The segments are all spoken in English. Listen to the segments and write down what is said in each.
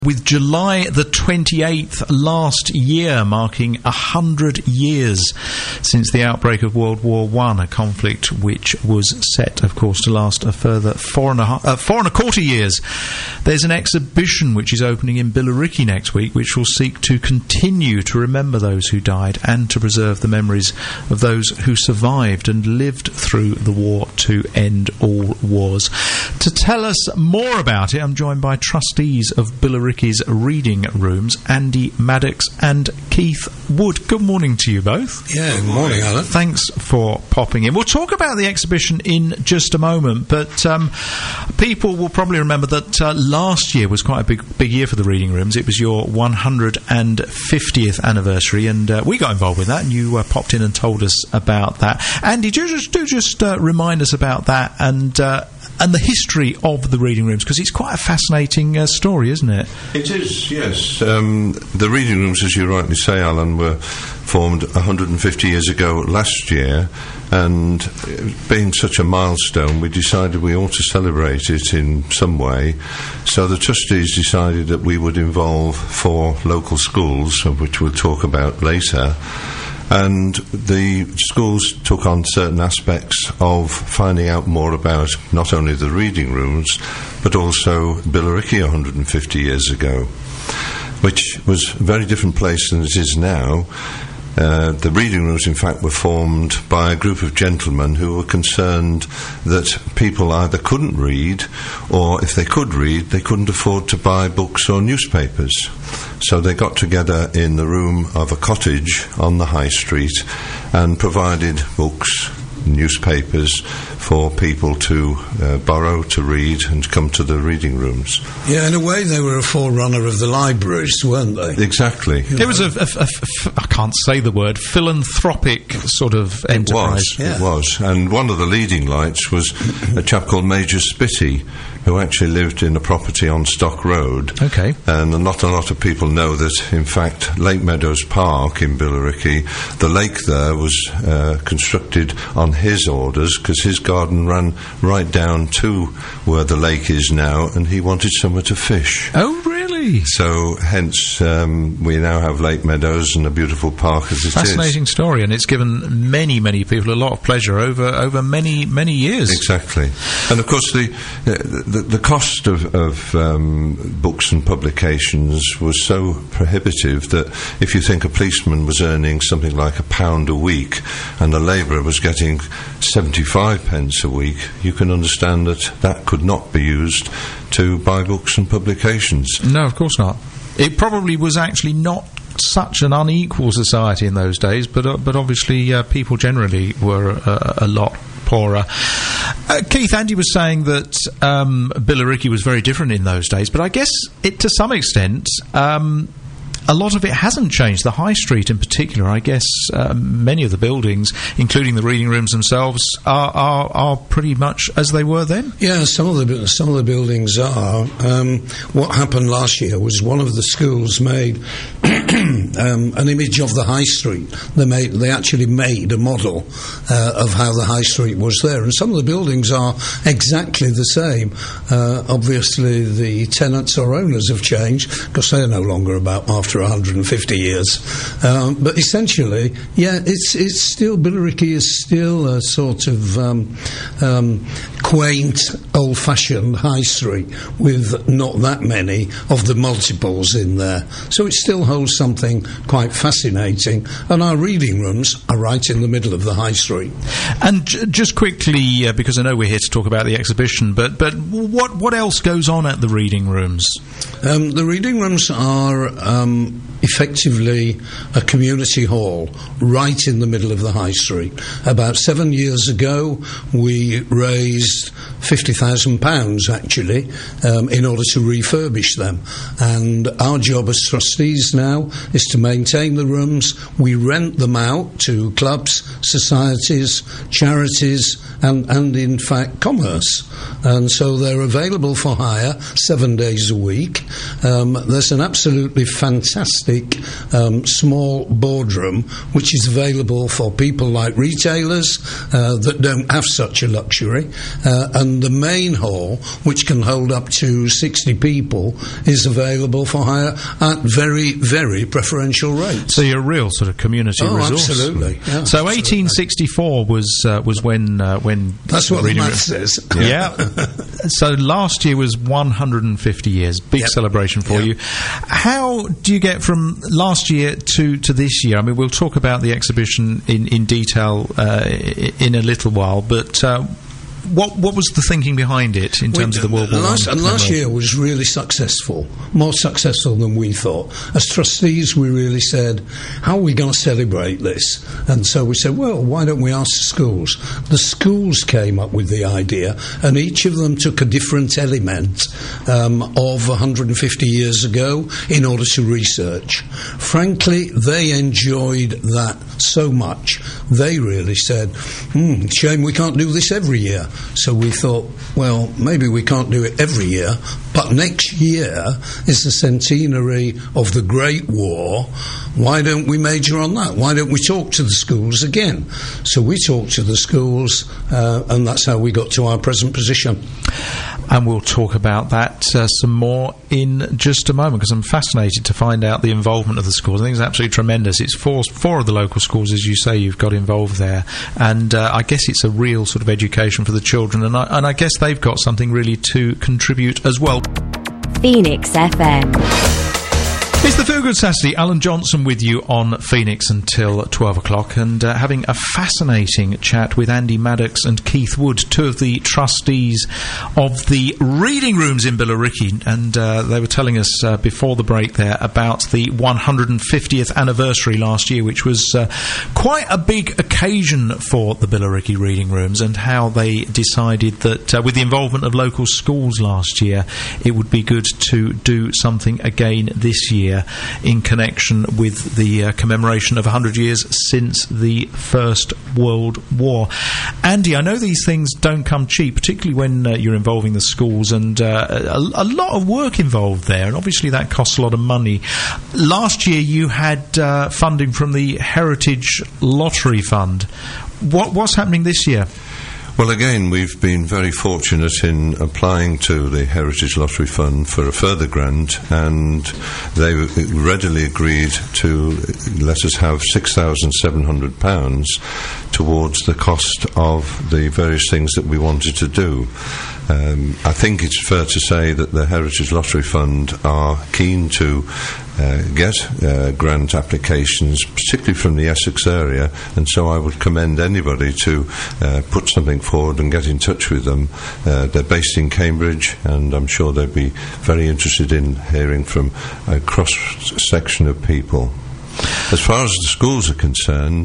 With July the 28th last year marking 100 years since the outbreak of World War I, a conflict which was set, of course, to last a further four and a quarter years. There's an exhibition which is opening in Billericay next week, which will seek to continue to remember those who died and to preserve the memories of those who survived and lived through the war to end all wars. To tell us more about it, I'm joined by trustees of Billericay's reading rooms, Andy Maddox and Keith Wood. Good morning to you both. Yeah, good morning, Alan. Thanks for popping in. We'll talk about the exhibition in just a moment, but people will probably remember that last year was quite a big year for the reading rooms. It was your 150th anniversary, and we got involved with that, and you popped in and told us about that. Andy, do just remind us about that and the history of the reading rooms, because it's quite a fascinating story, isn't it? It is, yes. The reading rooms, as you rightly say, Alan, were formed 150 years ago last year, and being such a milestone, we decided we ought to celebrate it in some way. So the trustees decided that we would involve 4 local schools, of which we'll talk about later. And the schools took on certain aspects of finding out more about not only the reading rooms, but also Billericay 150 years ago, which was a very different place than it is now. The reading rooms, in fact, were formed by a group of gentlemen who were concerned that people either couldn't read, or if they could read, they couldn't afford to buy books or newspapers. So they got together in the room of a cottage on the high street and provided books, newspapers for people to borrow, to read, and come to the reading rooms. Yeah, in a way they were a forerunner of the libraries, weren't they? Exactly. It was I can't say the word, philanthropic sort of enterprise. It was. And one of the leading lights was a chap called Major Spitty, who actually lived in a property on Stock Road. Okay. And not a lot of people know that, in fact, Lake Meadows Park in Billericay, the lake there was constructed on his orders, because his garden ran right down to where the lake is now, and he wanted somewhere to fish. Oh, really? So, hence, we now have Lake Meadows and a beautiful park as it is. Fascinating story, and it's given many, many people a lot of pleasure over many, many years. Exactly. And, of course, the cost of books and publications was so prohibitive that if you think a policeman was earning something like £1 a week and a labourer was getting 75 pence a week, you can understand that could not be used to buy books and publications. No, of course not. It probably was actually not such an unequal society in those days, but obviously people generally were a lot poorer. Keith, Andy was saying that Billericay was very different in those days, but I guess to some extent a lot of it hasn't changed. The High Street in particular, I guess many of the buildings, including the reading rooms themselves, are pretty much as they were then? Yeah, some of the buildings are. What happened last year was one of the schools made an image of the High Street. They actually made a model of how the High Street was there, and some of the buildings are exactly the same. Obviously, the tenants or owners have changed, because they're no longer about after 150 years. But essentially, yeah, it's still, Billericay is still a sort of quaint, old-fashioned high street with not that many of the multiples in there. So it still holds something quite fascinating. And our reading rooms are right in the middle of the high street. And just quickly, because I know we're here to talk about the exhibition, but what else goes on at the reading rooms? The reading rooms are effectively a community hall right in the middle of the high street. About 7 years ago, we raised £50,000 actually in order to refurbish them, and our job as trustees now is to maintain the rooms. We rent them out to clubs, societies, charities, and in fact commerce, and so they're available for hire 7 days a week. There's an absolutely fantastic small boardroom which is available for people like retailers that don't have such a luxury, and and the main hall, which can hold up to 60 people, is available for hire at very, very preferential rates. So you're a real sort of community resource. Absolutely. Yeah, so 1864 was when that's what the math says. Yeah. So last year was 150 years. Big celebration for you. How do you get from last year to this year? I mean, we'll talk about the exhibition in detail in a little while, but what was the thinking behind it in terms of the World War I? And last year was really successful, more successful than we thought. As trustees, we really said, how are we going to celebrate this? And so we said, well, why don't we ask the schools? The schools came up with the idea, and each of them took a different element of 150 years ago in order to research. Frankly, they enjoyed that so much. They really said, shame we can't do this every year. So we thought, well, maybe we can't do it every year, but next year is the centenary of the Great War. Why don't we major on that? Why don't we talk to the schools again? So we talked to the schools, and that's how we got to our present position. And we'll talk about that some more in just a moment, because I'm fascinated to find out the involvement of the schools. I think it's absolutely tremendous. It's four of the local schools, as you say, you've got involved there, and I guess it's a real sort of education for the children, and I guess they've got something really to contribute as well. Phoenix FM. It's the Feel Good Saturday. Alan Johnson with you on Phoenix until 12 o'clock, and having a fascinating chat with Andy Maddox and Keith Wood, two of the trustees of the reading rooms in Billericay, and they were telling us before the break there about the 150th anniversary last year, which was quite a big occasion for the Billericay reading rooms, and how they decided that with the involvement of local schools last year, it would be good to do something again this year in connection with the commemoration of 100 years since the First World War. Andy, I know these things don't come cheap, particularly when you're involving the schools, and a lot of work involved there, and obviously that costs a lot of money. Last year you had funding from the Heritage Lottery Fund. What's happening this year? Well, again, we've been very fortunate in applying to the Heritage Lottery Fund for a further grant, and they readily agreed to let us have £6,700 towards the cost of the various things that we wanted to do. I think it's fair to say that the Heritage Lottery Fund are keen to get grant applications, particularly from the Essex area, and so I would commend anybody to put something forward and get in touch with them. They're based in Cambridge, and I'm sure they'd be very interested in hearing from a cross-section of people. As far as the schools are concerned,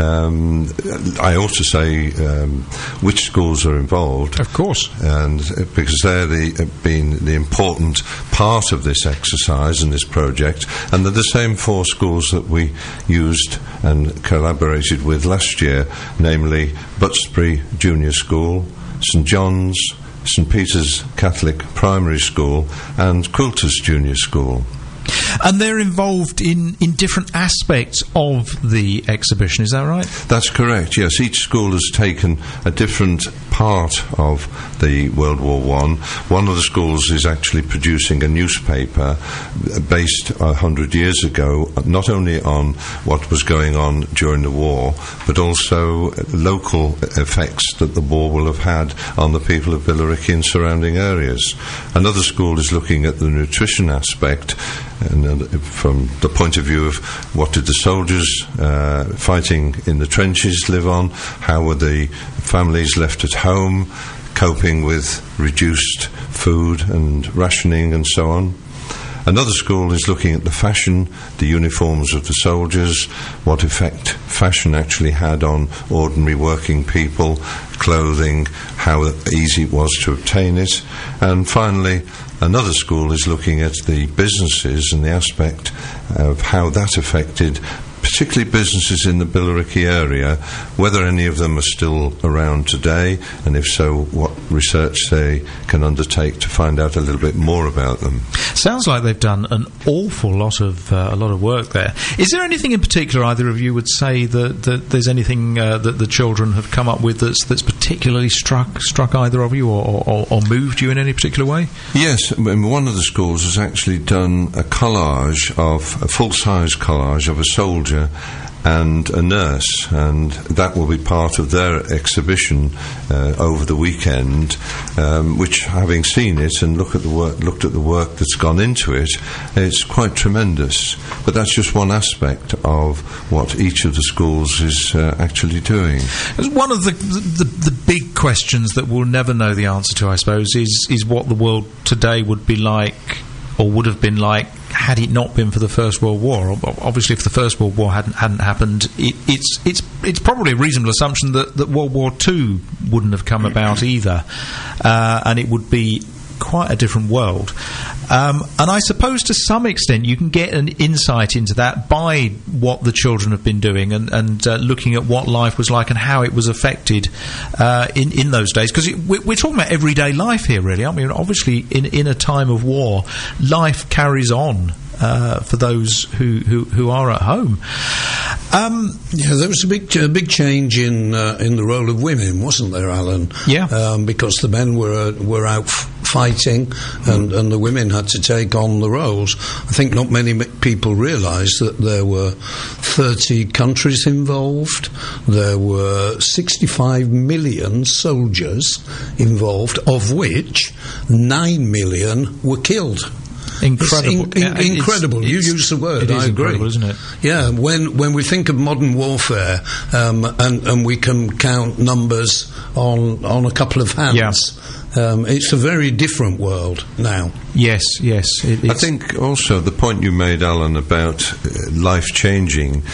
I ought to say which schools are involved. Of course. And because they're been the important part of this exercise and this project, and they're the same four schools that we used and collaborated with last year, namely Buttsbury Junior School, St John's, St Peter's Catholic Primary School, and Quilter's Junior School. And they're involved in different aspects of the exhibition, is that right? That's correct, yes. Each school has taken a different part of the World War I. One of the schools is actually producing a newspaper based 100 years ago, not only on what was going on during the war, but also local effects that the war will have had on the people of Billericay and surrounding areas. Another school is looking at the nutrition aspect, and from the point of view of what did the soldiers fighting in the trenches live on, how were the families left at home coping with reduced food and rationing and so on. Another school is looking at the fashion, the uniforms of the soldiers, what effect fashion actually had on ordinary working people, clothing, how easy it was to obtain it. And finally, another school is looking at the businesses and the aspect of how that affected particularly businesses in the Billericay area, whether any of them are still around today, and if so, what research they can undertake to find out a little bit more about them. Sounds like they've done an awful lot of work there. Is there anything in particular either of you would say that there's anything that the children have come up with that's particularly struck either of you or moved you in any particular way? Yes, one of the schools has actually done a full-size collage of a soldier and a nurse, and that will be part of their exhibition over the weekend, which, having seen it and looked at the work that's gone into it, it's quite tremendous. But that's just one aspect of what each of the schools is actually doing. One of the big questions that we'll never know the answer to, I suppose, is what the world today would be like, or would have been like, had it not been for the First World War. Obviously, if the First World War hadn't happened, it's probably a reasonable assumption that World War II wouldn't have come about either, and it would be quite a different world. And I suppose to some extent you can get an insight into that by what the children have been doing and looking at what life was like and how it was affected in those days. Because we're talking about everyday life here, really, aren't we? And obviously, in a time of war, life carries on for those who are at home. There was a big change in the role of women, wasn't there, Alan? Yeah. Because the men were out fighting, and the women had to take on the roles. I think not many people realise that there were 30 countries involved. There were 65 million soldiers involved, of which 9 million were killed. Incredible. Incredible. You use the word. It is I agree. Incredible, isn't it? Yeah. When we think of modern warfare, and we can count numbers on a couple of hands. Yeah. It's a very different world now. Yes. I think also the point you made, Alan, about life changing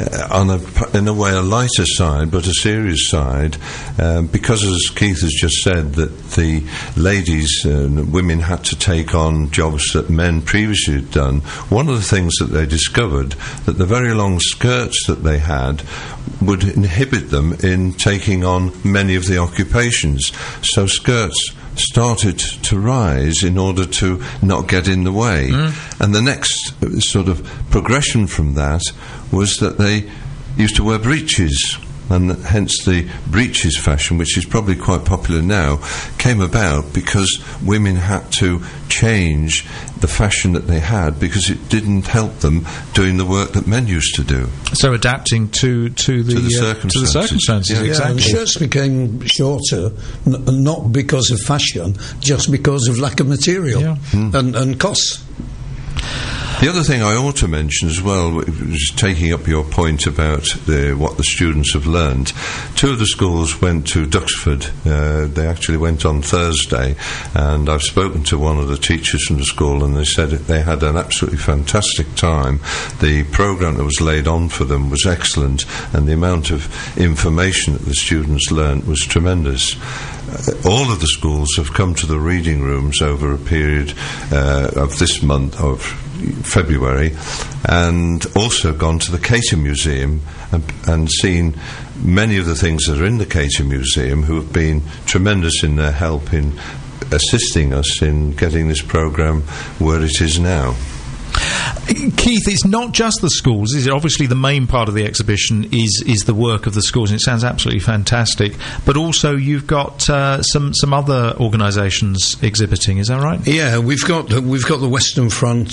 in a way a lighter side, but a serious side, because as Keith has just said, that the ladies and women had to take on jobs that men previously had done. One of the things that they discovered, that the very long skirts that they had would inhibit them in taking on many of the occupations. So skirts started to rise in order to not get in the way. And the next sort of progression from that was that they used to wear breeches, and hence the breeches fashion, which is probably quite popular now, came about because women had to change the fashion that they had because it didn't help them doing the work that men used to do. So adapting to the circumstances. Yeah, exactly. And shirts became shorter, not because of fashion, just because of lack of material and costs. The other thing I ought to mention as well, just taking up your point about what the students have learned, two of the schools went to Duxford. They actually went on Thursday, and I've spoken to one of the teachers from the school, and they said they had an absolutely fantastic time. The programme that was laid on for them was excellent, and the amount of information that the students learned was tremendous. All of the schools have come to the reading rooms over a period of this month of February, and also gone to the Cater Museum and seen many of the things that are in the Cater Museum, who have been tremendous in their help in assisting us in getting this programme where it is now. Keith, it's not just the schools, is it? Obviously the main part of the exhibition is the work of the schools, and it sounds absolutely fantastic, but also you've got some other organisations exhibiting, is that right? Yeah, we've got the Western Front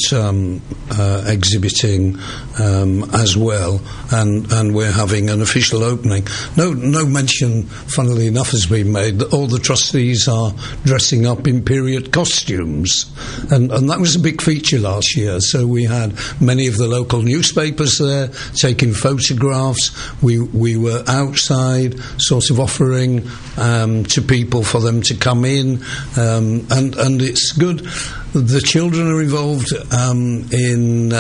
exhibiting as well, and we're having an official opening. No mention, funnily enough, has been made that all the trustees are dressing up in period costumes, and that was a big feature last year. So we had many of the local newspapers there taking photographs. We were outside, sort of offering to people for them to come in, and it's good. The children are involved in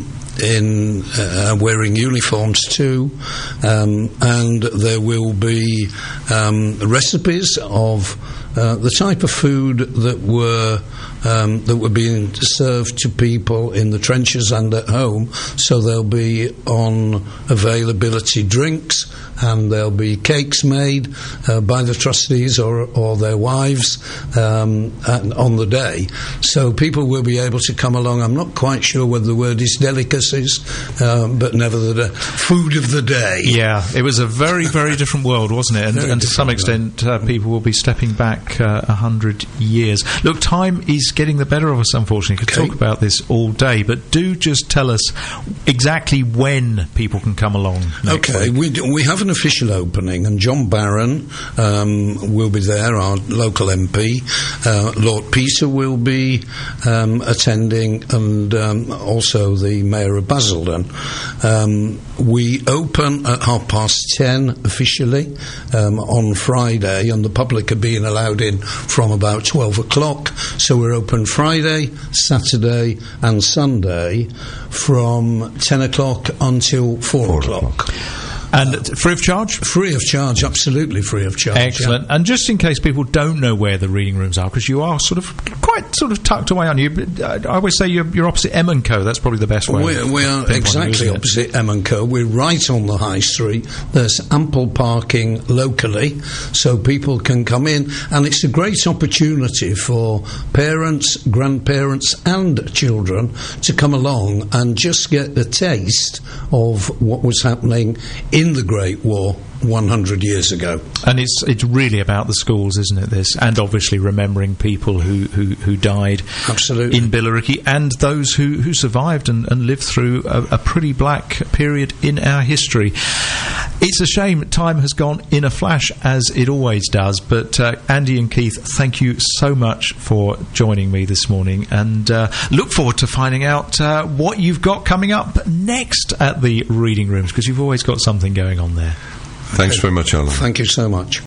wearing uniforms too, and there will be recipes of the type of food that were being served to people in the trenches and at home. So there'll be on availability drinks, and there'll be cakes made by the trustees or their wives on the day. So people will be able to come along. I'm not quite sure whether the word is delicacies, but nevertheless, food of the day. Yeah, it was a very, very different world, wasn't it? And to some extent, people will be stepping back 100 years. Look, time is getting the better of us, unfortunately. Could talk about this all day, but do just tell us exactly when people can come along next week. We have an official opening, and John Barron will be there, our local MP. Lord Peter will be attending, and also the Mayor of Basildon. We open at 10:30 officially on Friday, and the public are being allowed in from about 12 o'clock. So we're open Friday, Saturday and Sunday from 10 o'clock until 4 o'clock. And free of charge? Free of charge, absolutely free of charge. Excellent. Yeah. And just in case people don't know where the reading rooms are, because you are quite tucked away, aren't you? I always say you're opposite M&Co. That's probably the best way. We are exactly opposite M&Co. We're right on the high street. There's ample parking locally, so people can come in, and it's a great opportunity for parents, grandparents and children to come along and just get a taste of what was happening in the Great War 100 years ago. And it's really about the schools, isn't it, this? And obviously remembering people who died absolutely in Billericay, and those who survived and lived through a pretty black period in our history. It's a shame time has gone in a flash, as it always does, but Andy and Keith, thank you so much for joining me this morning, and look forward to finding out what you've got coming up next at the reading rooms, because you've always got something going on there. Thanks very much, Alan. Thank you so much.